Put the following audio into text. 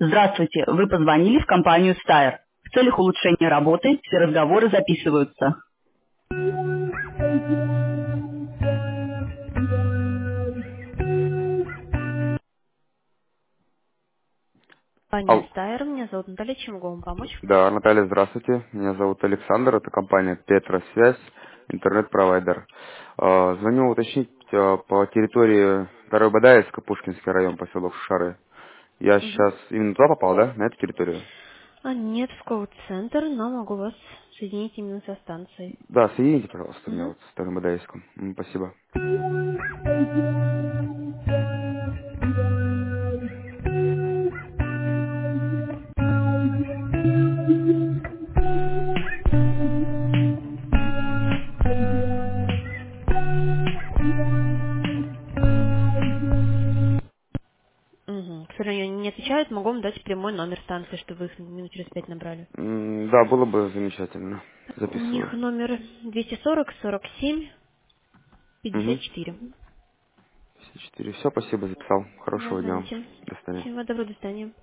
Здравствуйте, вы позвонили в компанию Steyr. В целях улучшения работы все разговоры записываются. Компания Ал- Steyr, меня зовут Наталья, чем могу вам помочь? Да, Наталья, здравствуйте. Меня зовут Александр, это компания Петросвязь, интернет-провайдер. Звоню уточнить по территории Второй Бадаевска, Пушкинский район, поселок Шары. Я Мгм. сейчас именно туда попал, да, на эту территорию? Нет, в колл-центр, но могу вас соединить именно со станцией. Да, соедините, пожалуйста, меня Мгм. вот с Вторым Бадаевском. Спасибо. К сожалению, они не отвечают, могу вам дать прямой номер станции, чтобы вы их минут через 5 набрали. Да, было бы замечательно. У них Записываю. номер 240 47 Угу. 54. 54. Все, спасибо, записал. Да, Хорошего дня. звоните. До свидания. Всего доброго, до свидания.